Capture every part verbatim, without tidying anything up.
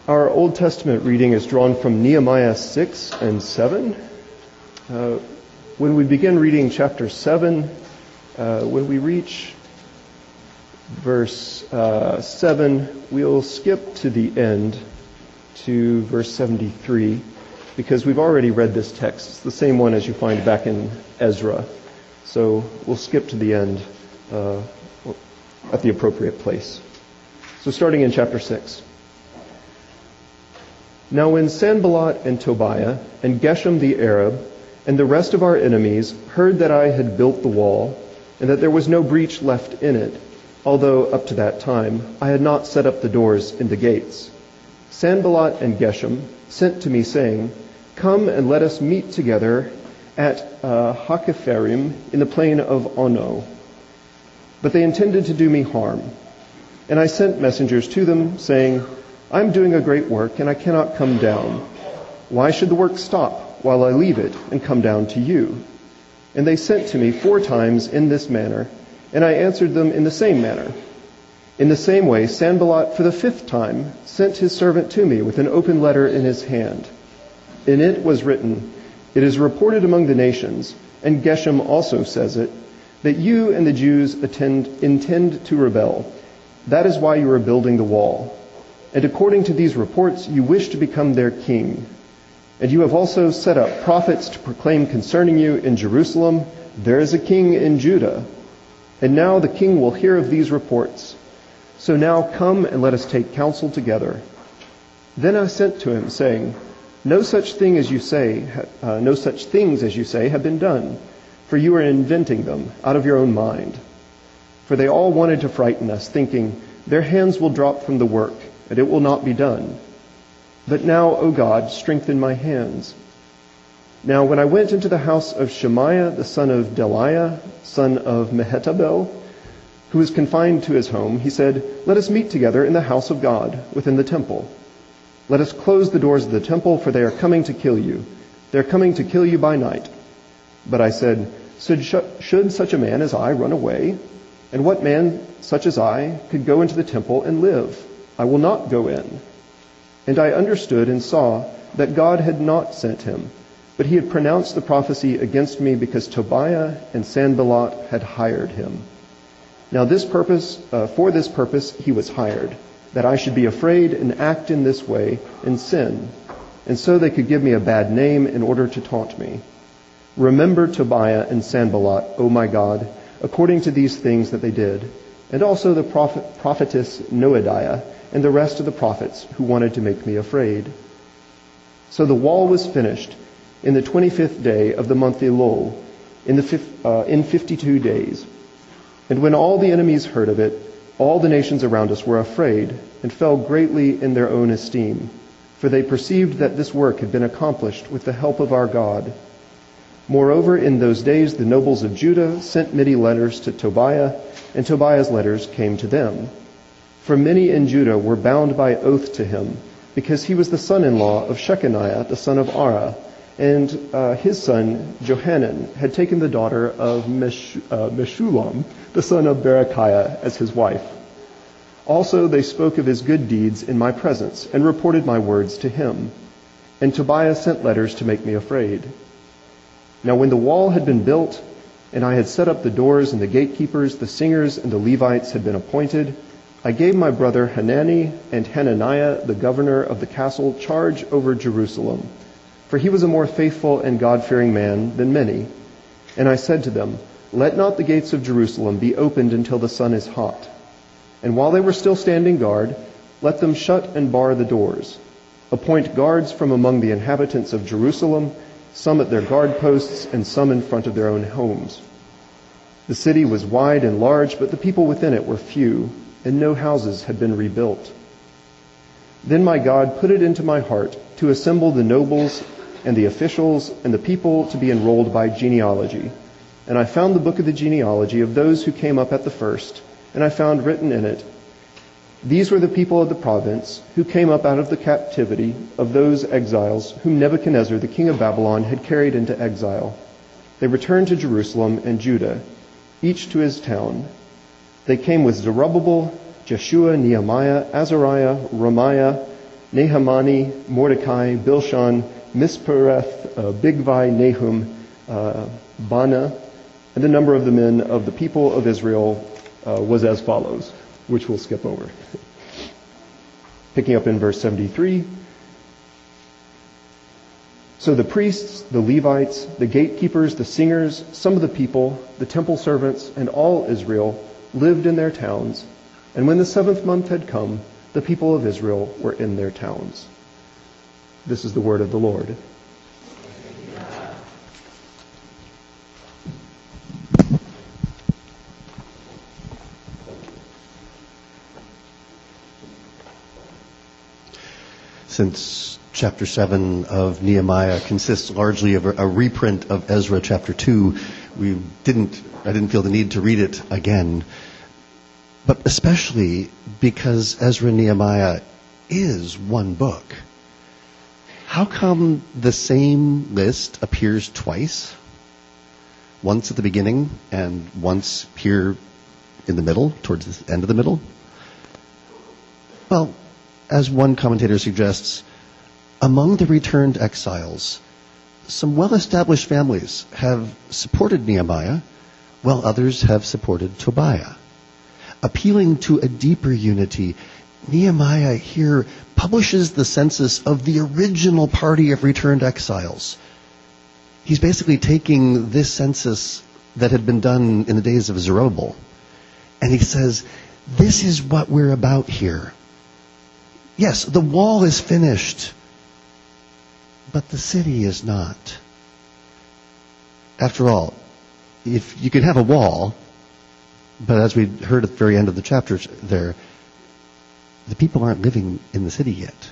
Our Old Testament reading is drawn from Nehemiah six and seven. Uh, when we begin reading chapter seven, uh, when we reach verse uh, seven, we'll skip to the end to verse seventy-three because we've already read this text. It's the same one as you find back in Ezra. So we'll skip to the end uh, at the appropriate place. So starting in chapter six. Now when Sanballat and Tobiah and Geshem the Arab and the rest of our enemies heard that I had built the wall and that there was no breach left in it, although up to that time I had not set up the doors and the gates, Sanballat and Geshem sent to me saying, "Come and let us meet together at uh, Hakkephirim in the plain of Ono." But they intended to do me harm. And I sent messengers to them saying, "I'm doing a great work, and I cannot come down. Why should the work stop while I leave it and come down to you?" And they sent to me four times in this manner, and I answered them in the same manner. In the same way, Sanballat for the fifth time sent his servant to me with an open letter in his hand. In it was written, "It is reported among the nations, and Geshem also says it, that you and the Jews attend, intend to rebel. That is why you are building the wall. And according to these reports, you wish to become their king. And you have also set up prophets to proclaim concerning you in Jerusalem, 'There is a king in Judah.' And now the king will hear of these reports. So now come and let us take counsel together." Then I sent to him, saying, No such thing as you say, uh, no such things as you say have been done, for you are inventing them out of your own mind. For they all wanted to frighten us, thinking, their hands will drop from the work, and it will not be done. But now, O God, strengthen my hands. Now when I went into the house of Shemaiah, the son of Delaiah, son of Mehetabel, who was confined to his home, he said, "Let us meet together in the house of God, within the temple. Let us close the doors of the temple, for they are coming to kill you. They are coming to kill you by night." But I said, "Should such a man as I run away? And what man such as I could go into the temple and live? I will not go in." And I understood and saw that God had not sent him, but he had pronounced the prophecy against me because Tobiah and Sanballat had hired him. Now this purpose, uh, for this purpose he was hired, that I should be afraid and act in this way and sin, and so they could give me a bad name in order to taunt me. Remember Tobiah and Sanballat, O my God, according to these things that they did, and also the prophet, prophetess Noadiah and the rest of the prophets who wanted to make me afraid. So the wall was finished in the twenty-fifth day of the month Elul, in the fifth, uh, in fifty-two days. And when all the enemies heard of it, all the nations around us were afraid and fell greatly in their own esteem, for they perceived that this work had been accomplished with the help of our God. Moreover, in those days the nobles of Judah sent many letters to Tobiah, and Tobiah's letters came to them. For many in Judah were bound by oath to him, because he was the son-in-law of Shechaniah, the son of Ara, and uh, his son Johanan had taken the daughter of Mesh- uh, Meshullam, the son of Berechiah, as his wife. Also they spoke of his good deeds in my presence, and reported my words to him. And Tobiah sent letters to make me afraid. Now when the wall had been built, and I had set up the doors and the gatekeepers, the singers and the Levites had been appointed, I gave my brother Hanani and Hananiah, the governor of the castle, charge over Jerusalem, for he was a more faithful and God-fearing man than many. And I said to them, "Let not the gates of Jerusalem be opened until the sun is hot. And while they were still standing guard, let them shut and bar the doors. Appoint guards from among the inhabitants of Jerusalem, some at their guard posts and some in front of their own homes." The city was wide and large, but the people within it were few, and no houses had been rebuilt. Then my God put it into my heart to assemble the nobles and the officials and the people to be enrolled by genealogy. And I found the book of the genealogy of those who came up at the first, and I found written in it, "These were the people of the province who came up out of the captivity of those exiles whom Nebuchadnezzar, the king of Babylon, had carried into exile. They returned to Jerusalem and Judah, each to his town. They came with Zerubbabel, Jeshua, Nehemiah, Azariah, Ramiah, Nahamani, Mordecai, Bilshan, Mispereth, uh, Bigvai, Nahum, uh, Bana, and the number of the men of the people of Israel uh, was as follows, which we'll skip over. Picking up in verse seventy-three. So the priests, the Levites, the gatekeepers, the singers, some of the people, the temple servants, and all Israel lived in their towns. And when the seventh month had come, the people of Israel were in their towns. This is the word of the Lord. Since chapter seven of Nehemiah consists largely of a reprint of Ezra chapter two, we didn't, I didn't feel the need to read it again. But especially because Ezra and Nehemiah is one book. How come the same list appears twice? Once at the beginning and once here in the middle, towards the end of the middle? Well, as one commentator suggests, among the returned exiles, some well-established families have supported Nehemiah, while others have supported Tobiah. Appealing to a deeper unity, Nehemiah here publishes the census of the original party of returned exiles. He's basically taking this census that had been done in the days of Zerubbabel, and he says, this is what we're about here. Yes, the wall is finished, but the city is not. After all, if you could have a wall, but as we heard at the very end of the chapter there, the people aren't living in the city yet.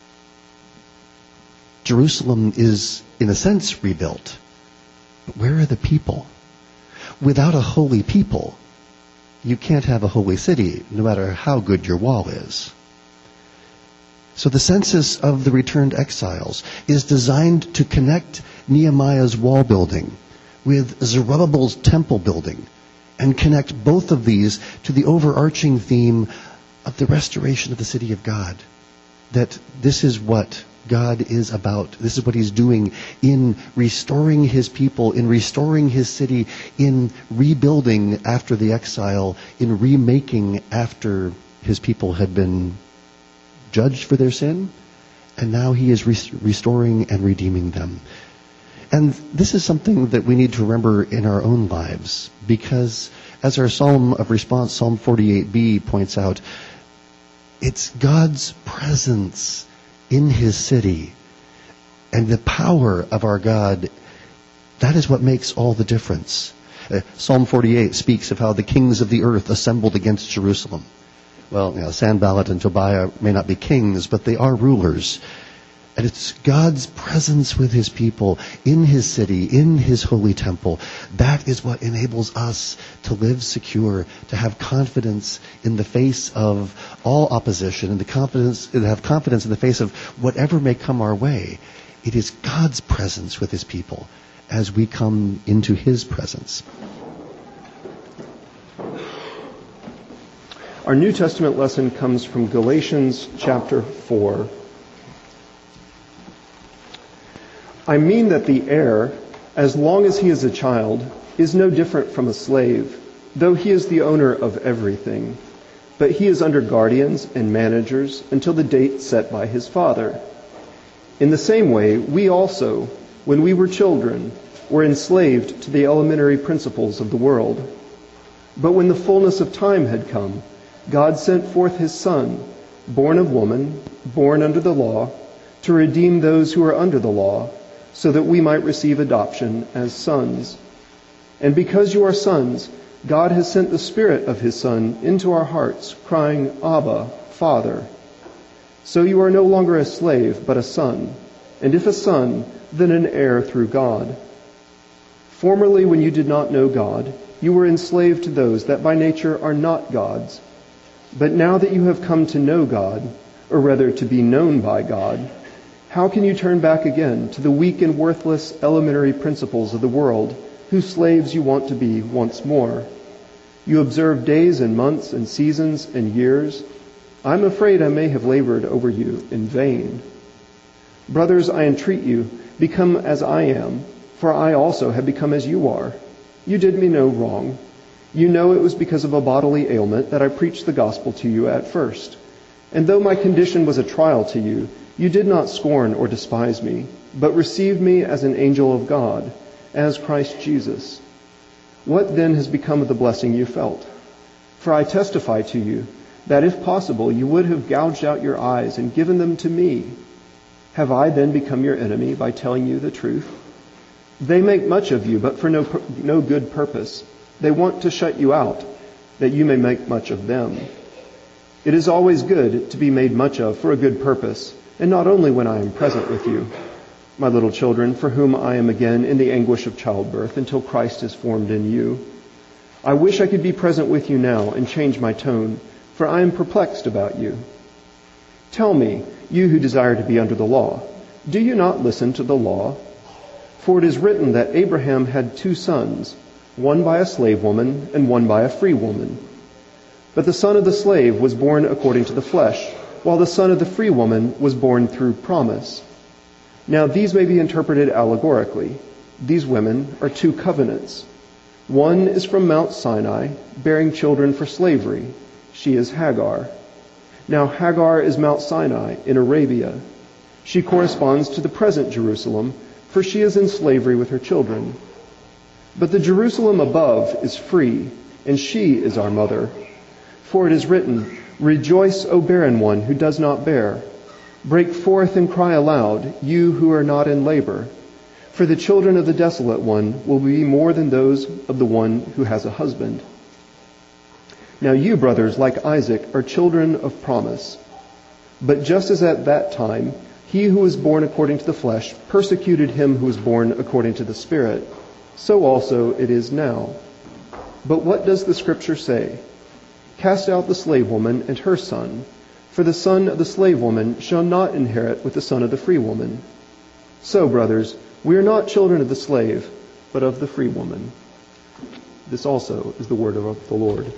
Jerusalem is, in a sense, rebuilt. But where are the people? Without a holy people, you can't have a holy city, no matter how good your wall is. So the census of the returned exiles is designed to connect Nehemiah's wall building with Zerubbabel's temple building, and connect both of these to the overarching theme of the restoration of the city of God. That this is what God is about. This is what He's doing in restoring His people, in restoring His city, in rebuilding after the exile, in remaking after His people had been judged for their sin, and now He is res- restoring and redeeming them. And this is something that we need to remember in our own lives, because as our Psalm of Response, Psalm forty-eight b, points out, it's God's presence in His city and the power of our God. That is what makes all the difference. Uh, Psalm forty-eight speaks of how the kings of the earth assembled against Jerusalem. Well, you know, Sanballat and Tobiah may not be kings, but they are rulers. And it's God's presence with His people, in His city, in His holy temple. That is what enables us to live secure, to have confidence in the face of all opposition, and the confidence, to have confidence in the face of whatever may come our way. It is God's presence with His people as we come into His presence. Our New Testament lesson comes from Galatians chapter four. I mean that the heir, as long as he is a child, is no different from a slave, though he is the owner of everything. But he is under guardians and managers until the date set by his father. In the same way, we also, when we were children, were enslaved to the elementary principles of the world. But when the fullness of time had come, God sent forth His Son, born of woman, born under the law, to redeem those who are under the law, so that we might receive adoption as sons. And because you are sons, God has sent the Spirit of His Son into our hearts, crying, Abba, Father. So you are no longer a slave, but a son, and if a son, then an heir through God. Formerly, when you did not know God, you were enslaved to those that by nature are not God's. But now that you have come to know God, or rather to be known by God, how can you turn back again to the weak and worthless elementary principles of the world, whose slaves you want to be once more? You observe days and months and seasons and years. I'm afraid I may have labored over you in vain. Brothers, I entreat you, become as I am, for I also have become as you are. You did me no wrong. You know it was because of a bodily ailment that I preached the gospel to you at first. And though my condition was a trial to you, you did not scorn or despise me, but received me as an angel of God, as Christ Jesus. What then has become of the blessing you felt? For I testify to you that if possible you would have gouged out your eyes and given them to me. Have I then become your enemy by telling you the truth? They make much of you, but for no, no good purpose. They want to shut you out, that you may make much of them. It is always good to be made much of for a good purpose, and not only when I am present with you. My little children, for whom I am again in the anguish of childbirth until Christ is formed in you. I wish I could be present with you now and change my tone, for I am perplexed about you. Tell me, you who desire to be under the law, do you not listen to the law? For it is written that Abraham had two sons, one by a slave woman and one by a free woman. But the son of the slave was born according to the flesh, while the son of the free woman was born through promise. Now these may be interpreted allegorically. These women are two covenants. One is from Mount Sinai, bearing children for slavery. She is Hagar. Now Hagar is Mount Sinai in Arabia. She corresponds to the present Jerusalem, for she is in slavery with her children. But the Jerusalem above is free, and she is our mother. For it is written, Rejoice, O barren one who does not bear. Break forth and cry aloud, you who are not in labor. For the children of the desolate one will be more than those of the one who has a husband. Now you, brothers, like Isaac, are children of promise. But just as at that time, he who was born according to the flesh persecuted him who was born according to the Spirit, so also it is now. But what does the Scripture say? Cast out the slave woman and her son, for the son of the slave woman shall not inherit with the son of the free woman. So, brothers, we are not children of the slave, but of the free woman. This also is the word of the Lord.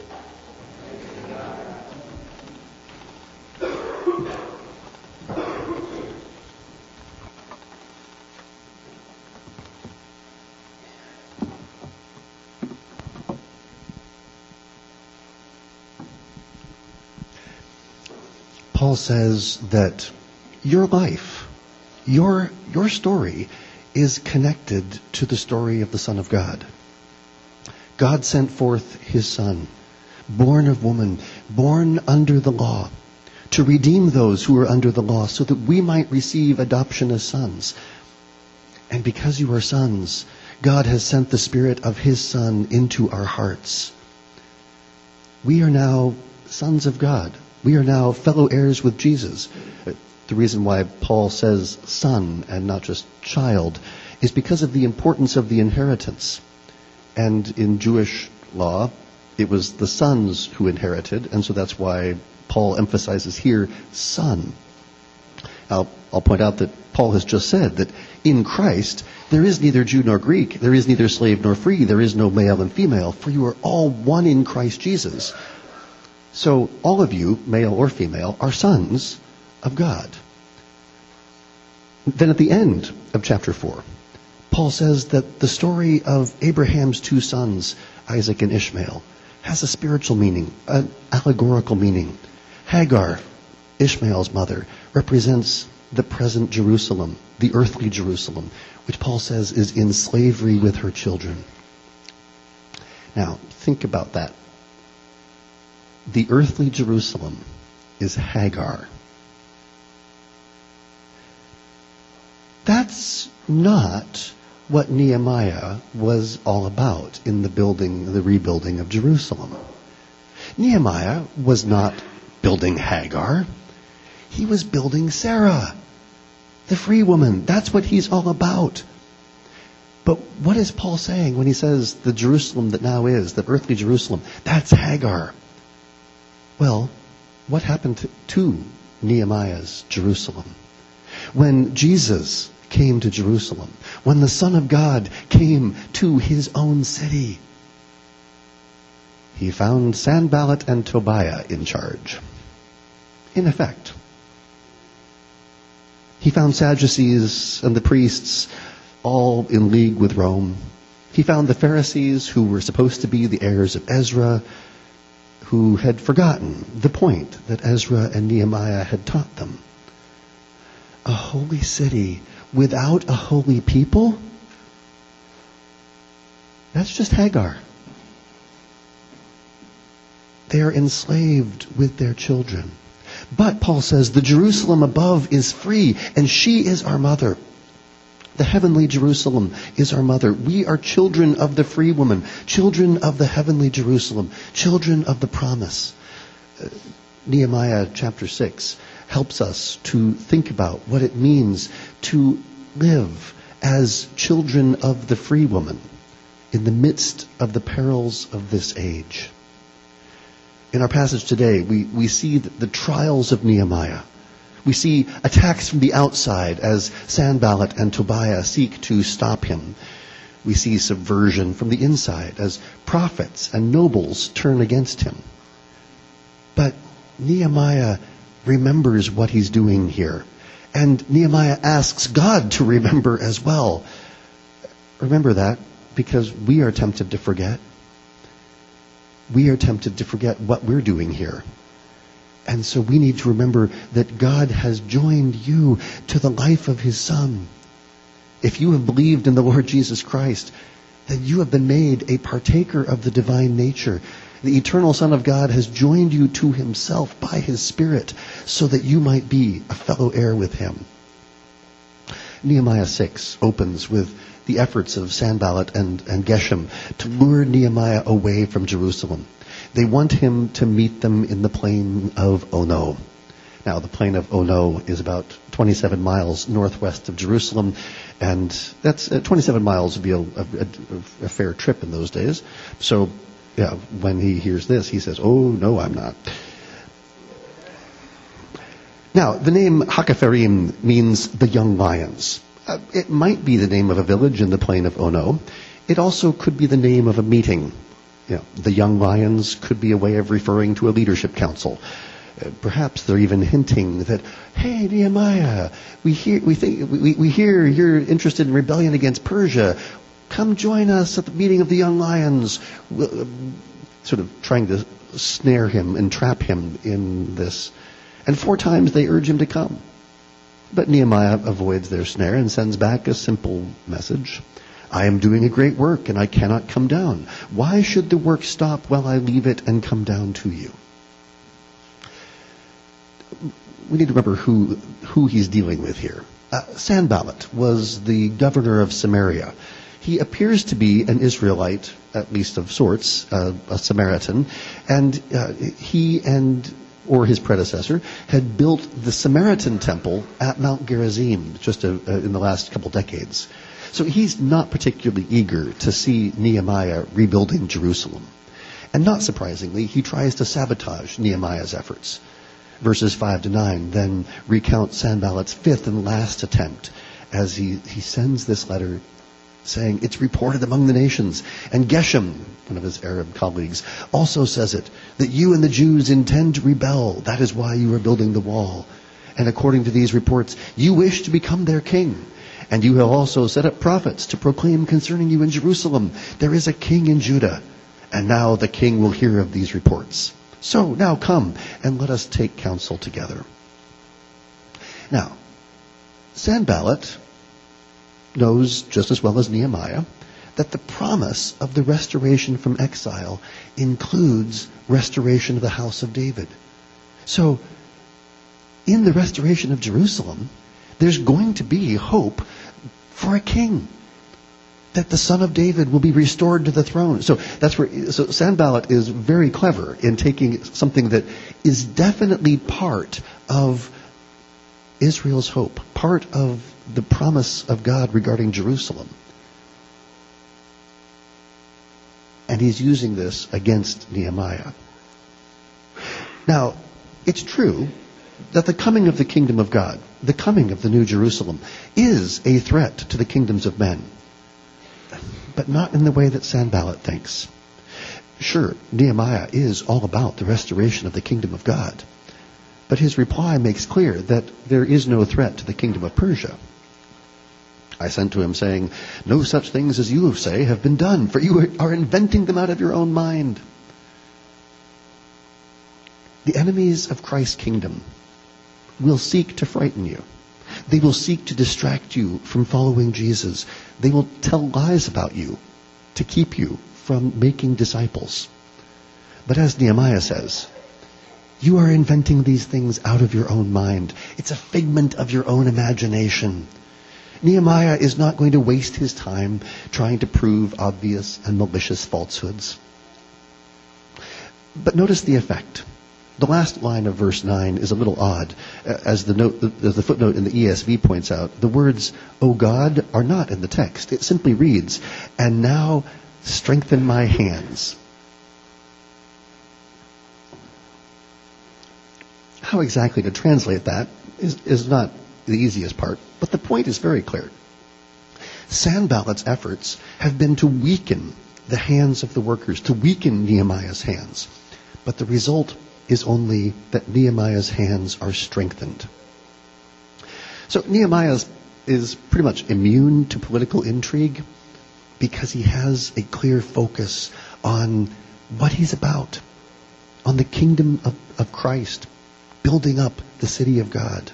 Paul says that your life, your, your story is connected to the story of the Son of God. God sent forth his Son, born of woman, born under the law, to redeem those who are under the law so that we might receive adoption as sons. And because you are sons, God has sent the Spirit of his Son into our hearts. We are now sons of God. We are now fellow heirs with Jesus. The reason why Paul says son and not just child is because of the importance of the inheritance. And in Jewish law, it was the sons who inherited, and so that's why Paul emphasizes here son. Now, I'll point out that Paul has just said that in Christ, there is neither Jew nor Greek, there is neither slave nor free, there is no male and female, for you are all one in Christ Jesus. So all of you, male or female, are sons of God. Then at the end of chapter four, Paul says that the story of Abraham's two sons, Isaac and Ishmael, has a spiritual meaning, an allegorical meaning. Hagar, Ishmael's mother, represents the present Jerusalem, the earthly Jerusalem, which Paul says is in slavery with her children. Now, think about that. The earthly Jerusalem is Hagar. That's not what Nehemiah was all about in the building, the rebuilding of Jerusalem. Nehemiah was not building Hagar. He was building Sarah, the free woman. That's what he's all about. But what is Paul saying when he says the Jerusalem that now is, the earthly Jerusalem, that's Hagar? Well, what happened to, to Nehemiah's Jerusalem? When Jesus came to Jerusalem, when the Son of God came to his own city, he found Sanballat and Tobiah in charge. in effect. He found Sadducees and the priests all in league with Rome. He found the Pharisees, who were supposed to be the heirs of Ezra, who had forgotten the point that Ezra and Nehemiah had taught them. A holy city without a holy people? That's just Hagar. They are enslaved with their children. But, Paul says, the Jerusalem above is free, and she is our mother. The heavenly Jerusalem is our mother. We are children of the free woman, children of the heavenly Jerusalem, children of the promise. Uh, Nehemiah chapter six helps us to think about what it means to live as children of the free woman in the midst of the perils of this age. In our passage today, we, we see the, the trials of Nehemiah. We see attacks from the outside as Sanballat and Tobiah seek to stop him. We see subversion from the inside as prophets and nobles turn against him. But Nehemiah remembers what he's doing here. And Nehemiah asks God to remember as well. Remember that because we are tempted to forget. We are tempted to forget what we're doing here. And so we need to remember that God has joined you to the life of His Son. If you have believed in the Lord Jesus Christ, then you have been made a partaker of the divine nature. The eternal Son of God has joined you to Himself by His Spirit so that you might be a fellow heir with Him. Nehemiah six opens with the efforts of Sanballat and, and Geshem to lure Nehemiah away from Jerusalem. They want him to meet them in the plain of Ono. Now, the plain of Ono is about twenty-seven miles northwest of Jerusalem, and that's uh, twenty-seven miles would be a, a, a fair trip in those days. So, yeah, when he hears this, he says, "Oh no, I'm not." Now, the name Hakephirim means the young lions. Uh, it might be the name of a village in the plain of Ono. It also could be the name of a meeting. You know, the young lions could be a way of referring to a leadership council. Uh, perhaps they're even hinting that, hey, Nehemiah, we hear, we think, we, we hear you're interested in rebellion against Persia. Come join us at the meeting of the young lions. Uh, sort of trying to snare him and trap him in this. And four times they urge him to come. But Nehemiah avoids their snare and sends back a simple message. I am doing a great work and I cannot come down. Why should the work stop while I leave it and come down to you? We need to remember who, who he's dealing with here. Uh, Sanballat was the governor of Samaria. He appears to be an Israelite, at least of sorts, uh, a Samaritan, and uh, he and or his predecessor, had built the Samaritan temple at Mount Gerizim just a, uh, in the last couple decades. So he's not particularly eager to see Nehemiah rebuilding Jerusalem. And not surprisingly, he tries to sabotage Nehemiah's efforts. Verses five to nine then recount Sanballat's fifth and last attempt as he, he sends this letter saying, it's reported among the nations. And Geshem, one of his Arab colleagues, also says it, that you and the Jews intend to rebel. That is why you are building the wall. And according to these reports, you wish to become their king. And you have also set up prophets to proclaim concerning you in Jerusalem, there is a king in Judah. And now the king will hear of these reports. So now come and let us take counsel together. Now, Sanballat knows just as well as Nehemiah that the promise of the restoration from exile includes restoration of the house of David. So, in the restoration of Jerusalem, there's going to be hope for a king. That the son of David will be restored to the throne. So that's where so Sanballat is very clever in taking something that is definitely part of Israel's hope, part of the promise of God regarding Jerusalem. And he's using this against Nehemiah. Now, it's true that the coming of the kingdom of God, the coming of the New Jerusalem, is a threat to the kingdoms of men. But not in the way that Sanballat thinks. Sure, Nehemiah is all about the restoration of the kingdom of God. But his reply makes clear that there is no threat to the kingdom of Persia. I sent to him saying, "No such things as you say have been done, for you are inventing them out of your own mind." The enemies of Christ's kingdom will seek to frighten you. They will seek to distract you from following Jesus. They will tell lies about you to keep you from making disciples. But as Nehemiah says, you are inventing these things out of your own mind. It's a figment of your own imagination. Nehemiah is not going to waste his time trying to prove obvious and malicious falsehoods. But notice the effect. The last line of verse nine is a little odd. As the note, as the footnote in the E S V points out, the words, "O God," are not in the text. It simply reads, "And now strengthen my hands." How exactly to translate that is, is not the easiest part, but the point is very clear. Sanballat's efforts have been to weaken the hands of the workers, to weaken Nehemiah's hands. But the result is only that Nehemiah's hands are strengthened. So Nehemiah is pretty much immune to political intrigue because he has a clear focus on what he's about, on the kingdom of, of Christ, building up the city of God.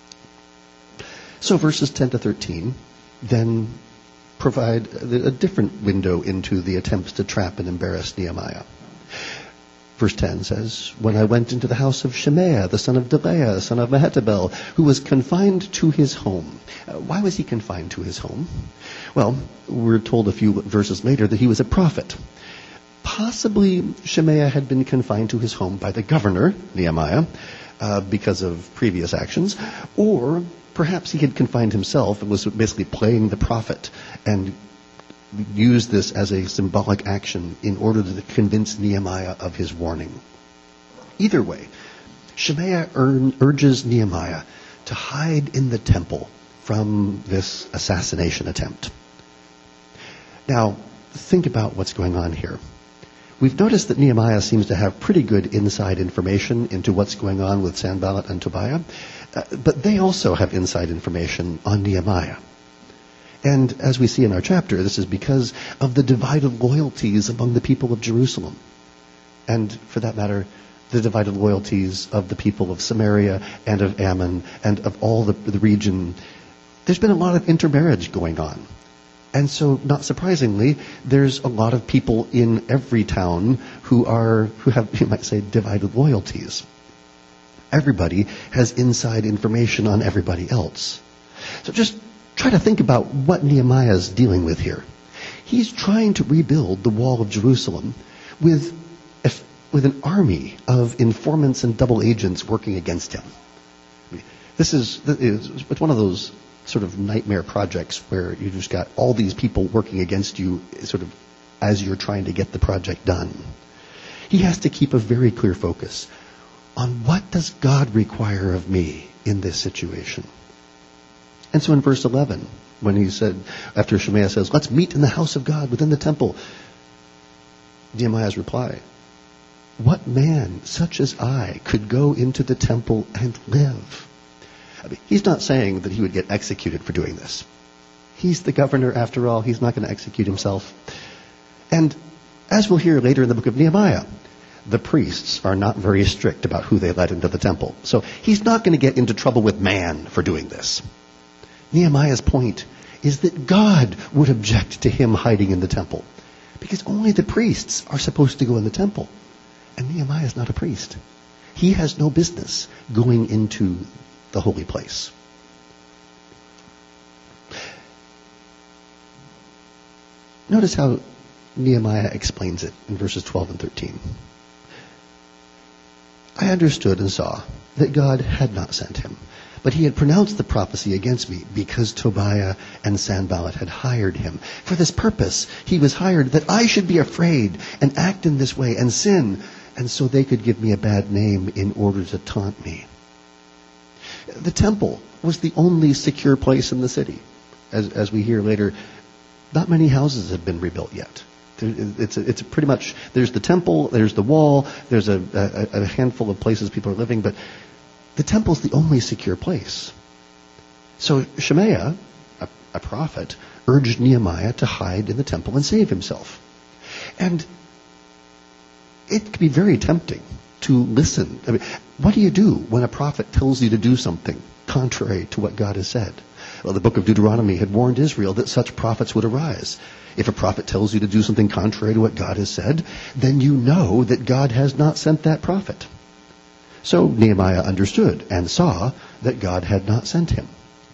So verses ten to thirteen then provide a different window into the attempts to trap and embarrass Nehemiah. Verse ten says, "When I went into the house of Shemaiah, the son of Delaiah, son of Mehetabel, who was confined to his home." Uh, why was he confined to his home? Well, we're told a few verses later that he was a prophet. Possibly Shemaiah had been confined to his home by the governor, Nehemiah, uh, because of previous actions, or perhaps he had confined himself and was basically playing the prophet and use this as a symbolic action in order to convince Nehemiah of his warning. Either way, Shemaiah ur- urges Nehemiah to hide in the temple from this assassination attempt. Now, think about what's going on here. We've noticed that Nehemiah seems to have pretty good inside information into what's going on with Sanballat and Tobiah, uh, but they also have inside information on Nehemiah. And as we see in our chapter, this is because of the divided loyalties among the people of Jerusalem. And for that matter, the divided loyalties of the people of Samaria and of Ammon and of all the, the region. There's been a lot of intermarriage going on. And so, not surprisingly, there's a lot of people in every town who are, who have, you might say, divided loyalties. Everybody has inside information on everybody else. So just try to think about what Nehemiah is dealing with here. He's trying to rebuild the wall of Jerusalem with, with an army of informants and double agents working against him. This is, it's one of those sort of nightmare projects where you just got all these people working against you sort of as you're trying to get the project done. He has to keep a very clear focus on what does God require of me in this situation. And so in verse eleven, when he said, after Shemaiah says, "Let's meet in the house of God within the temple," Nehemiah's reply, "What man such as I could go into the temple and live?" I mean, he's not saying that he would get executed for doing this. He's the governor after all. He's not going to execute himself. And as we'll hear later in the book of Nehemiah, the priests are not very strict about who they let into the temple. So he's not going to get into trouble with man for doing this. Nehemiah's point is that God would object to him hiding in the temple, because only the priests are supposed to go in the temple. And Nehemiah is not a priest. He has no business going into the holy place. Notice how Nehemiah explains it in verses twelve and thirteen. "I understood and saw that God had not sent him, but he had pronounced the prophecy against me because Tobiah and Sanballat had hired him. For this purpose he was hired, that I should be afraid and act in this way and sin, and so they could give me a bad name in order to taunt me." The temple was the only secure place in the city. As, as we hear later, not many houses have been rebuilt yet. It's a, it's a pretty much, there's the temple, there's the wall, there's a, a, a handful of places people are living, but the temple's the only secure place. So Shemaiah, a, a prophet, urged Nehemiah to hide in the temple and save himself. And it can be very tempting to listen. I mean, what do you do when a prophet tells you to do something contrary to what God has said? Well, the book of Deuteronomy had warned Israel that such prophets would arise. If a prophet tells you to do something contrary to what God has said, then you know that God has not sent that prophet. So Nehemiah understood and saw that God had not sent him.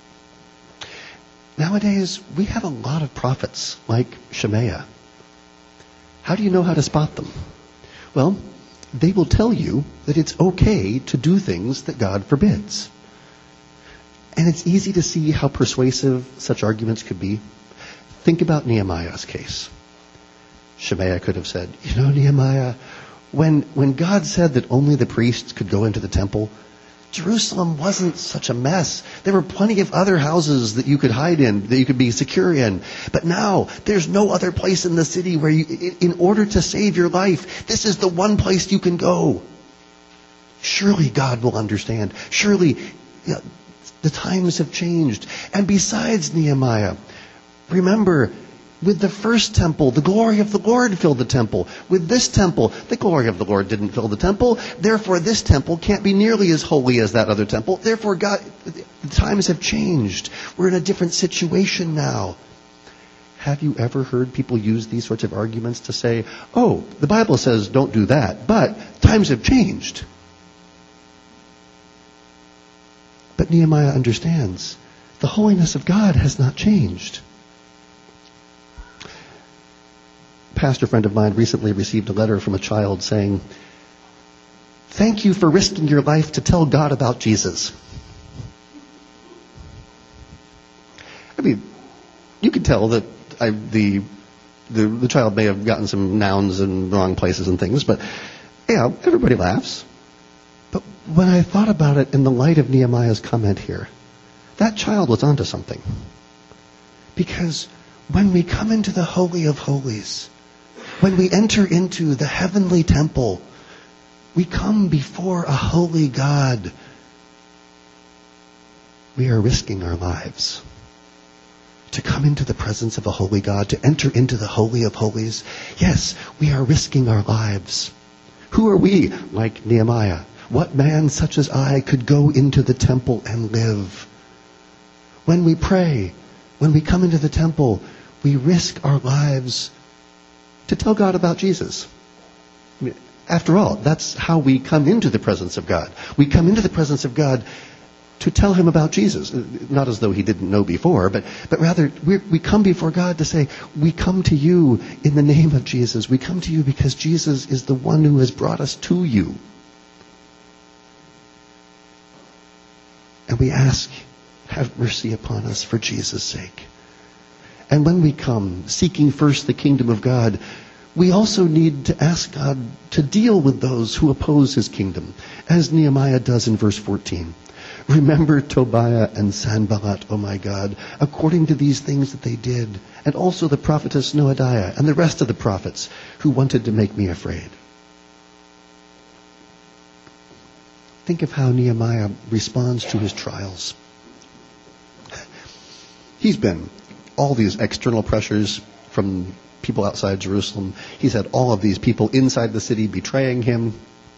Nowadays, we have a lot of prophets like Shemaiah. How do you know how to spot them? Well, they will tell you that it's okay to do things that God forbids. And it's easy to see how persuasive such arguments could be. Think about Nehemiah's case. Shemaiah could have said, you know, Nehemiah, when, when God said that only the priests could go into the temple, Jerusalem wasn't such a mess. There were plenty of other houses that you could hide in, that you could be secure in. But now, there's no other place in the city where you, in order to save your life, this is the one place you can go. Surely God will understand. Surely, you know, the times have changed. And besides, Nehemiah, remember, with the first temple, the glory of the Lord filled the temple. With this temple, the glory of the Lord didn't fill the temple. Therefore, this temple can't be nearly as holy as that other temple. Therefore, God, the times have changed. We're in a different situation now. Have you ever heard people use these sorts of arguments to say, oh, the Bible says don't do that, but times have changed? But Nehemiah understands the holiness of God has not changed. A pastor friend of mine recently received a letter from a child saying, thank you for risking your life to tell God about Jesus. I mean, you could tell that I, the, the the child may have gotten some nouns in wrong places and things, but yeah, everybody laughs. But when I thought about it in the light of Nehemiah's comment here, that child was onto something. Because when we come into the Holy of Holies, when we enter into the heavenly temple, we come before a holy God. We are risking our lives. To come into the presence of a holy God, to enter into the Holy of Holies, yes, we are risking our lives. Who are we, like Nehemiah? What man such as I could go into the temple and live? When we pray, when we come into the temple, we risk our lives to tell God about Jesus. I mean, after all, that's how we come into the presence of God. We come into the presence of God to tell him about Jesus. Not as though he didn't know before, but, but rather we're, we come before God to say, we come to you in the name of Jesus. We come to you because Jesus is the one who has brought us to you. And we ask, have mercy upon us for Jesus' sake. And when we come seeking first the kingdom of God, we also need to ask God to deal with those who oppose his kingdom, as Nehemiah does in verse fourteen. Remember Tobiah and Sanballat, O my God, according to these things that they did, and also the prophetess Noadiah and the rest of the prophets who wanted to make me afraid. Think of how Nehemiah responds to his trials. He's been all these external pressures from people outside Jerusalem. He's had all of these people inside the city betraying him.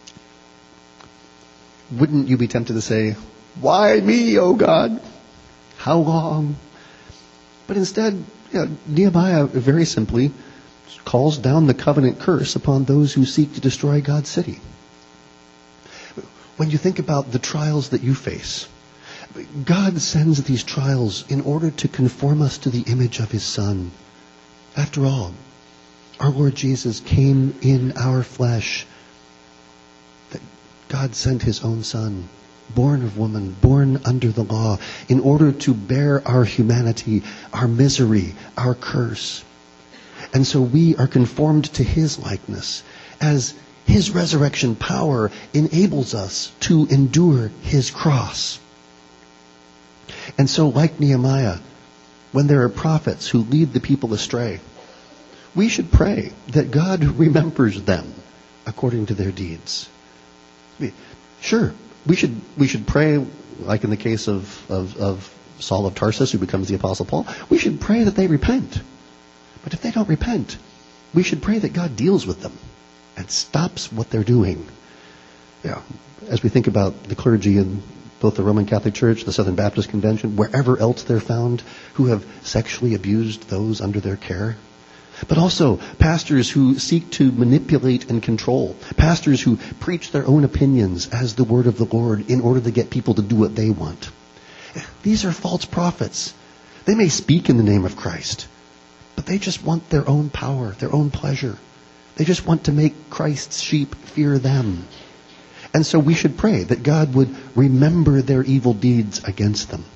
Wouldn't you be tempted to say, why me, O God? How long? But instead, you know, Nehemiah very simply calls down the covenant curse upon those who seek to destroy God's city. When you think about the trials that you face, God sends these trials in order to conform us to the image of his Son. After all, our Lord Jesus came in our flesh. That God sent his own Son, born of woman, born under the law, in order to bear our humanity, our misery, our curse. And so we are conformed to his likeness, as his resurrection power enables us to endure his cross. And so, like Nehemiah, when there are prophets who lead the people astray, we should pray that God remembers them according to their deeds. Sure, we should we should pray, like in the case of, of, of Saul of Tarsus, who becomes the Apostle Paul. We should pray that they repent. But if they don't repent, we should pray that God deals with them and stops what they're doing. Yeah, as we think about the clergy in both the Roman Catholic Church, the Southern Baptist Convention, wherever else they're found, who have sexually abused those under their care. But also pastors who seek to manipulate and control. Pastors who preach their own opinions as the word of the Lord in order to get people to do what they want. These are false prophets. They may speak in the name of Christ, but they just want their own power, their own pleasure. They just want to make Christ's sheep fear them. And so we should pray that God would remember their evil deeds against them.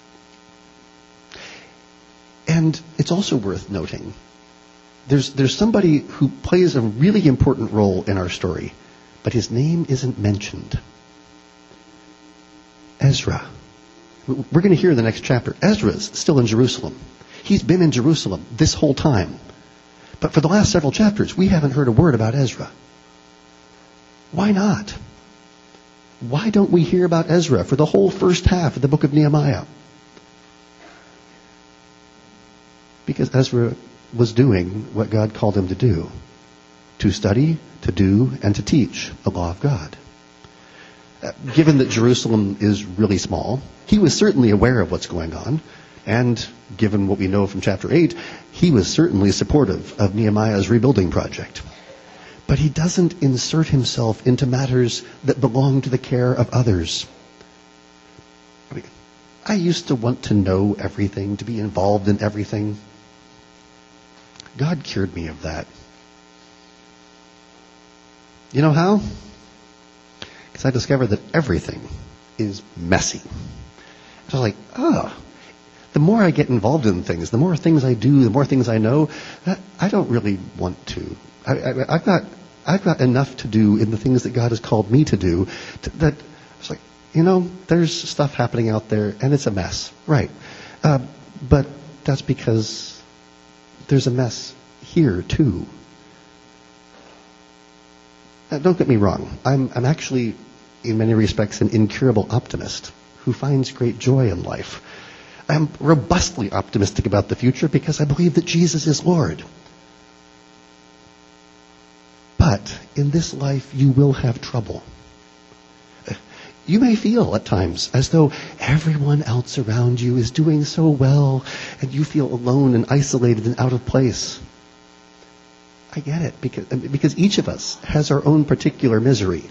And it's also worth noting, there's, there's somebody who plays a really important role in our story, but his name isn't mentioned. Ezra. We're going to hear in the next chapter. Ezra's still in Jerusalem. He's been in Jerusalem this whole time. But for the last several chapters, we haven't heard a word about Ezra. Why not? Why don't we hear about Ezra for the whole first half of the book of Nehemiah? Because Ezra was doing what God called him to do. To study, to do, and to teach the law of God. Given that Jerusalem is really small, he was certainly aware of what's going on. And given what we know from chapter eight, he was certainly supportive of Nehemiah's rebuilding project. But he doesn't insert himself into matters that belong to the care of others. I mean, I used to want to know everything, to be involved in everything. God cured me of that. You know how? Because I discovered that everything is messy. I was like, oh, the more I get involved in things, the more things I do, the more things I know, I don't really want to. I, I, I've got I've got enough to do in the things that God has called me to do to, that it's like, you know, there's stuff happening out there and it's a mess. Right. Uh, but that's because there's a mess here too. Now, don't get me wrong. I'm, I'm actually, in many respects, an incurable optimist who finds great joy in life. I'm robustly optimistic about the future because I believe that Jesus is Lord. But in this life, you will have trouble. You may feel at times as though everyone else around you is doing so well, and you feel alone and isolated and out of place. I get it, because, because each of us has our own particular misery.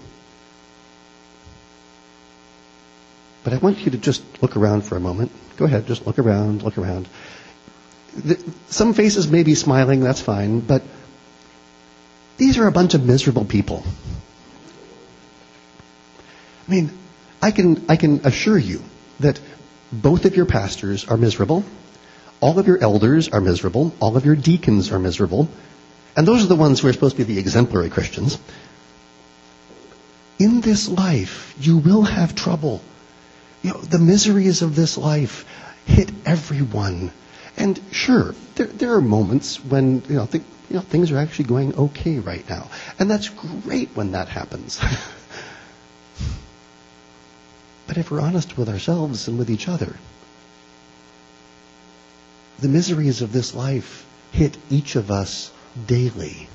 But I want you to just look around for a moment. Go ahead, just look around, look around. The, some faces may be smiling, that's fine, but these are a bunch of miserable people. I mean, I can I can assure you that both of your pastors are miserable, all of your elders are miserable, all of your deacons are miserable, and those are the ones who are supposed to be the exemplary Christians. In this life, you will have trouble. You know, the miseries of this life hit everyone. And sure, there, there are moments when, you know, th- you know, things are actually going okay right now. And that's great when that happens. But if we're honest with ourselves and with each other, the miseries of this life hit each of us daily.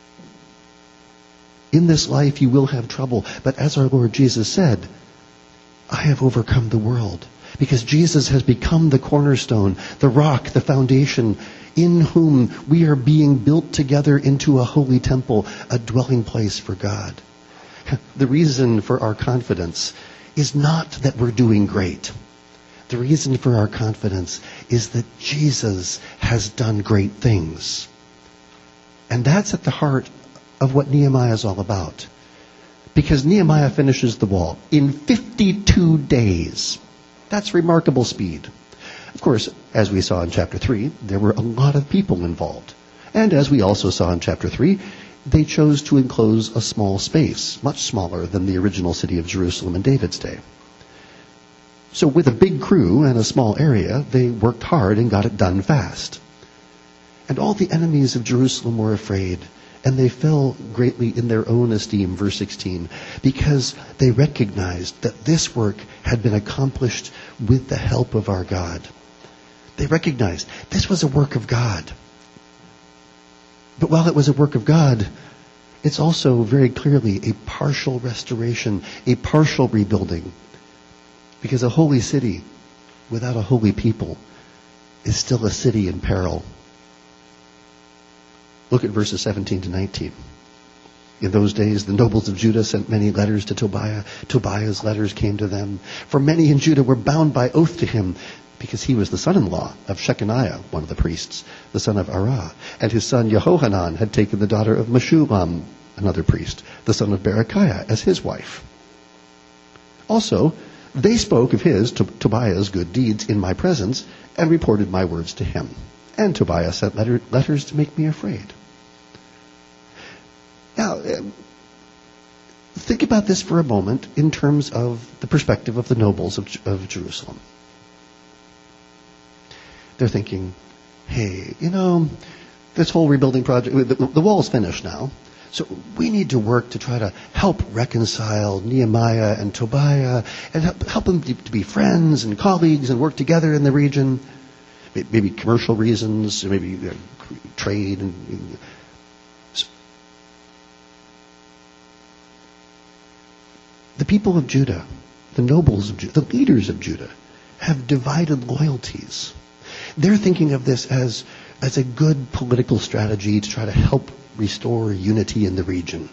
In this life you will have trouble, but as our Lord Jesus said, I have overcome the world. Because Jesus has become the cornerstone, the rock, the foundation, in whom we are being built together into a holy temple, a dwelling place for God. The reason for our confidence is not that we're doing great. The reason for our confidence is that Jesus has done great things. And that's at the heart of what Nehemiah is all about. Because Nehemiah finishes the wall in fifty-two days. That's remarkable speed. Of course, as we saw in chapter three, there were a lot of people involved. And as we also saw in chapter three, they chose to enclose a small space, much smaller than the original city of Jerusalem in David's day. So with a big crew and a small area, they worked hard and got it done fast. And all the enemies of Jerusalem were afraid, And they fell greatly in their own esteem, verse sixteen, because they recognized that this work had been accomplished with the help of our God. They recognized this was a work of God. But while it was a work of God, it's also very clearly a partial restoration, a partial rebuilding. Because a holy city without a holy people is still a city in peril. Look at verses seventeen to nineteen. In those days, the nobles of Judah sent many letters to Tobiah. Tobiah's letters came to them. For many in Judah were bound by oath to him, because he was the son-in-law of Shechaniah, one of the priests, the son of Arah. And his son Jehohanan had taken the daughter of Meshullam, another priest, the son of Berechiah, as his wife. Also, they spoke of his, to, Tobiah's, good deeds in my presence, and reported my words to him. And Tobiah sent letter, letters to make me afraid. Now, think about this for a moment in terms of the perspective of the nobles of, of Jerusalem. They're thinking, hey, you know, this whole rebuilding project, the, the wall's finished now, so we need to work to try to help reconcile Nehemiah and Tobiah and help, help them to be friends and colleagues and work together in the region. Maybe commercial reasons, maybe uh, trade. And, so the people of Judah, the nobles of Judah, the leaders of Judah, have divided loyalties. They're thinking of this as, as a good political strategy to try to help restore unity in the region.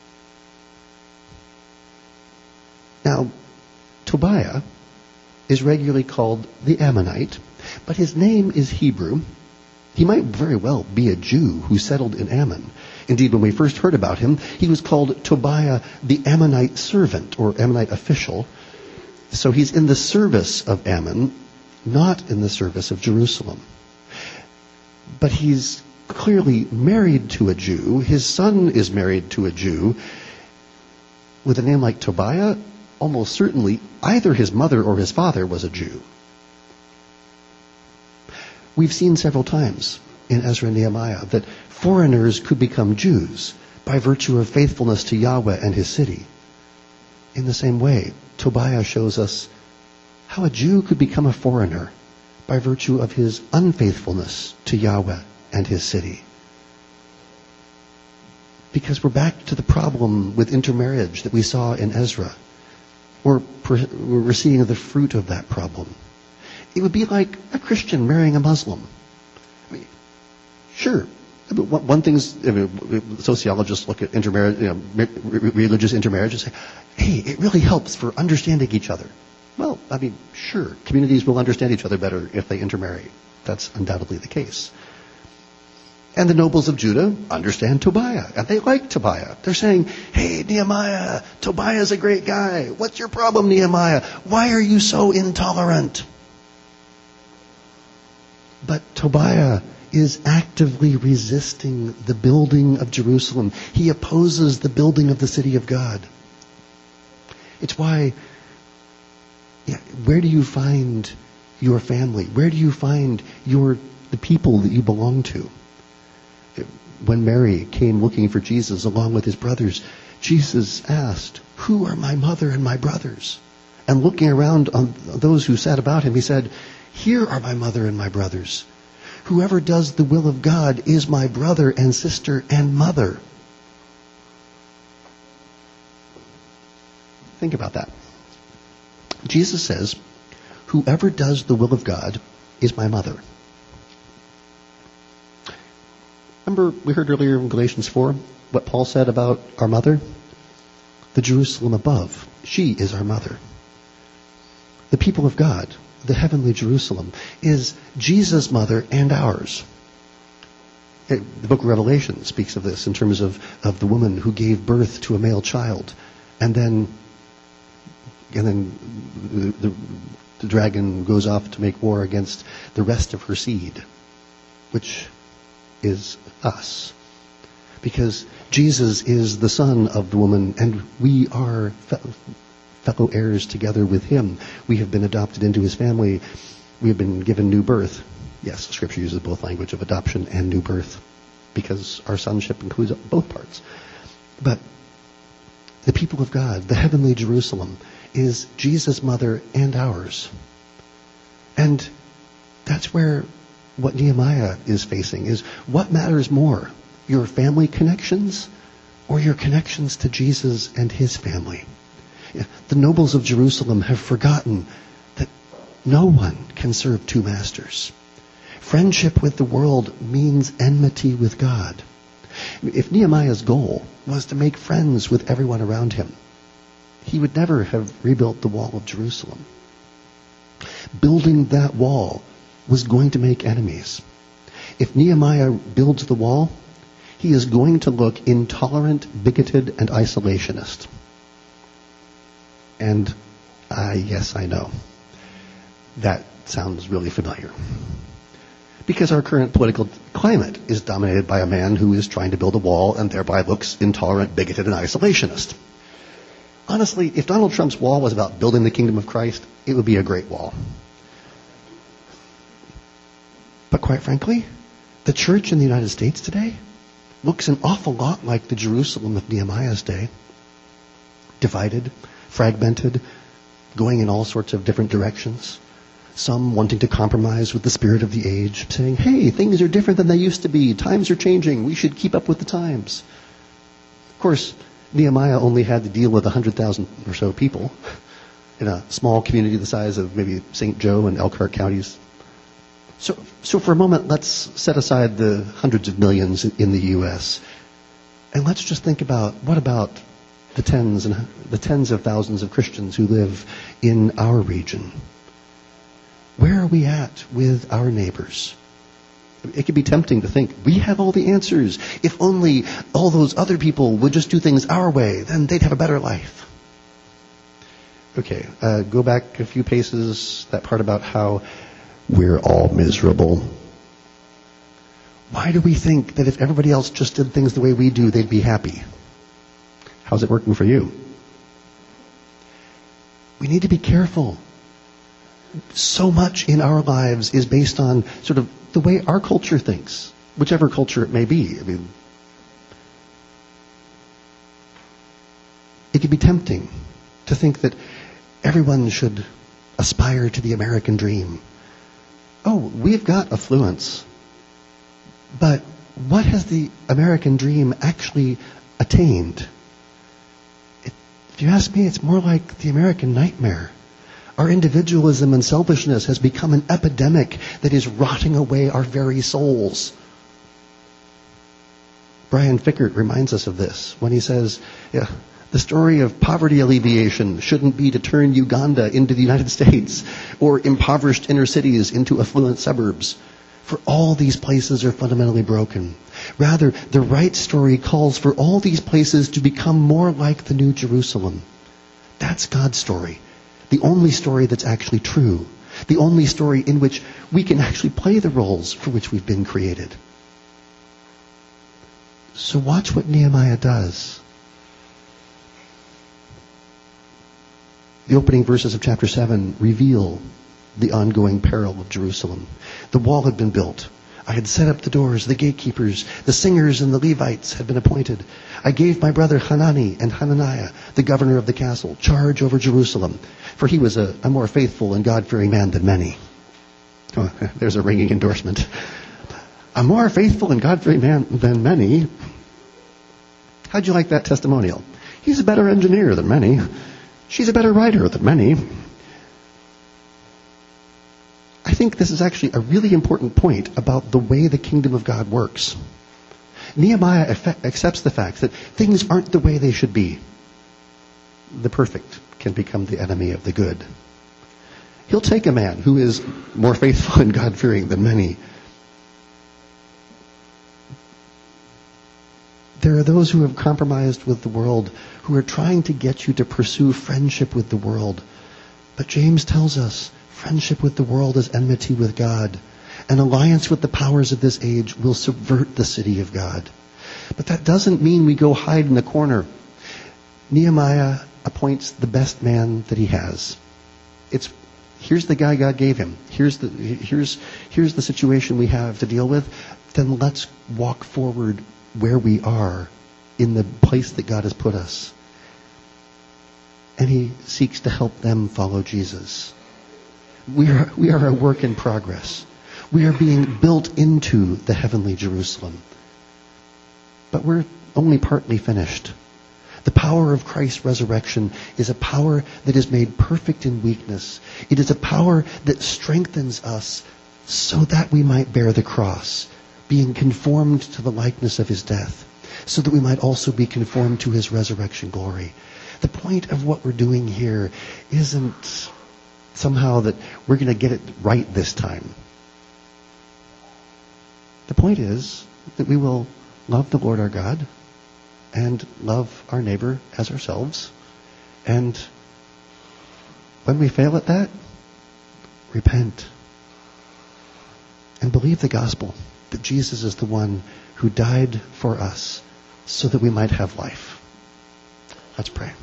Now, Tobiah is regularly called the Ammonite, but his name is Hebrew. He might very well be a Jew who settled in Ammon. Indeed, when we first heard about him, he was called Tobiah the Ammonite servant, or Ammonite official. So he's in the service of Ammon, not in the service of Jerusalem. But he's clearly married to a Jew. His son is married to a Jew. With a name like Tobiah, almost certainly either his mother or his father was a Jew. We've seen several times in Ezra and Nehemiah that foreigners could become Jews by virtue of faithfulness to Yahweh and his city. In the same way, Tobiah shows us how a Jew could become a foreigner by virtue of his unfaithfulness to Yahweh and his city. Because we're back to the problem with intermarriage that we saw in Ezra. We're, we're seeing the fruit of that problem. It would be like a Christian marrying a Muslim. I mean, sure. One thing's, I mean, sociologists look at intermarriage, you know, religious intermarriage and say, hey, it really helps for understanding each other. Well, I mean, sure, communities will understand each other better if they intermarry. That's undoubtedly the case. And the nobles of Judah understand Tobiah, and they like Tobiah. They're saying, hey, Nehemiah, Tobiah's a great guy. What's your problem, Nehemiah? Why are you so intolerant? But Tobiah is actively resisting the building of Jerusalem. He opposes the building of the city of God. It's why, yeah, where do you find your family? Where do you find your the people that you belong to? When Mary came looking for Jesus along with his brothers, Jesus asked, who are my mother and my brothers? And looking around on those who sat about him, he said, here are my mother and my brothers. Whoever does the will of God is my brother and sister and mother. Think about that. Jesus says, whoever does the will of God is my mother. Remember, we heard earlier in Galatians four what Paul said about our mother? The Jerusalem above. She is our mother. The people of God, the heavenly Jerusalem, is Jesus' mother and ours. The book of Revelation speaks of this in terms of, of the woman who gave birth to a male child. And then, and then the, the, the dragon goes off to make war against the rest of her seed, which is us. Because Jesus is the son of the woman, and we are fellow heirs together with him. We have been adopted into his family. We have been given new birth. Yes, Scripture uses both language of adoption and new birth. because our sonship includes both parts. But the people of God, the heavenly Jerusalem, is Jesus' mother and ours. And that's where what Nehemiah is facing is, what matters more, your family connections or your connections to Jesus and his family? The nobles of Jerusalem have forgotten that no one can serve two masters. Friendship with the world means enmity with God. If Nehemiah's goal was to make friends with everyone around him, he would never have rebuilt the wall of Jerusalem. Building that wall was going to make enemies. If Nehemiah builds the wall, he is going to look intolerant, bigoted, and isolationist. And uh, yes, I know. That sounds really familiar. Because our current political climate is dominated by a man who is trying to build a wall and thereby looks intolerant, bigoted, and isolationist. Honestly, if Donald Trump's wall was about building the kingdom of Christ, it would be a great wall. But quite frankly, the church in the United States today looks an awful lot like the Jerusalem of Nehemiah's day. Divided, fragmented, going in all sorts of different directions. Some wanting to compromise with the spirit of the age, saying, hey, things are different than they used to be. Times are changing. We should keep up with the times. Of course, Nehemiah only had to deal with one hundred thousand or so people in a small community the size of maybe Saint Joe and Elkhart counties. So, so for a moment, let's set aside the hundreds of millions in the U S and let's just think about, what about the tens and the tens of thousands of Christians who live in our region? Where are we at with our neighbors? It can be tempting to think, we have all the answers. If only all those other people would just do things our way, then they'd have a better life. Okay, uh, go back a few paces, that part about how we're all miserable. Why do we think that if everybody else just did things the way we do, they'd be happy? How's it working for you? We need to be careful. So much in our lives is based on sort of the way our culture thinks, whichever culture it may be. I mean, it can be tempting to think that everyone should aspire to the American dream. Oh, we've got affluence, but what has the American dream actually attained? It, if you ask me, it's more like the American nightmare. Our individualism and selfishness has become an epidemic that is rotting away our very souls. Brian Fickert reminds us of this when he says, yeah, the story of poverty alleviation shouldn't be to turn Uganda into the United States or impoverished inner cities into affluent suburbs. For all these places are fundamentally broken. Rather, the right story calls for all these places to become more like the New Jerusalem. That's God's story. The only story that's actually true. The only story in which we can actually play the roles for which we've been created. So watch what Nehemiah does. The opening verses of chapter seven reveal the ongoing peril of Jerusalem. The wall had been built. I had set up the doors, the gatekeepers, the singers and the Levites had been appointed. I gave my brother Hanani and Hananiah, the governor of the castle, charge over Jerusalem, for he was a, a more faithful and God-fearing man than many. Oh, there's a ringing endorsement. A more faithful and God-fearing man than many. How'd you like that testimonial? He's a better engineer than many. She's a better writer than many. I think this is actually a really important point about the way the kingdom of God works. Nehemiah effect, accepts the fact that things aren't the way they should be. The perfect can become the enemy of the good. He'll take a man who is more faithful and God-fearing than many. There are those who have compromised with the world, who are trying to get you to pursue friendship with the world. But James tells us, friendship with the world is enmity with God. An alliance with the powers of this age will subvert the city of God. But that doesn't mean we go hide in the corner. Nehemiah appoints the best man that he has. It's here's the guy God gave him. Here's the, here's, here's the situation we have to deal with. Then let's walk forward where we are in the place that God has put us. And he seeks to help them follow Jesus. We are, we are a work in progress. We are being built into the heavenly Jerusalem. But we're only partly finished. The power of Christ's resurrection is a power that is made perfect in weakness. It is a power that strengthens us so that we might bear the cross, being conformed to the likeness of his death, so that we might also be conformed to his resurrection glory. The point of what we're doing here isn't somehow that we're going to get it right this time. The point is that we will love the Lord our God and love our neighbor as ourselves. And when we fail at that, repent and believe the gospel that Jesus is the one who died for us so that we might have life. Let's pray.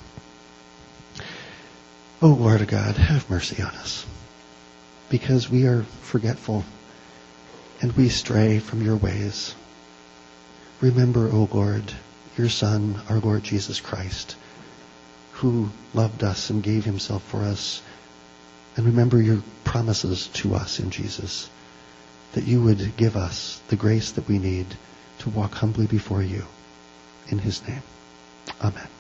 Oh, Lord God, have mercy on us, because we are forgetful and we stray from your ways. Remember, O Lord, your Son, our Lord Jesus Christ, who loved us and gave himself for us. And remember your promises to us in Jesus, that you would give us the grace that we need to walk humbly before you. In his name, amen.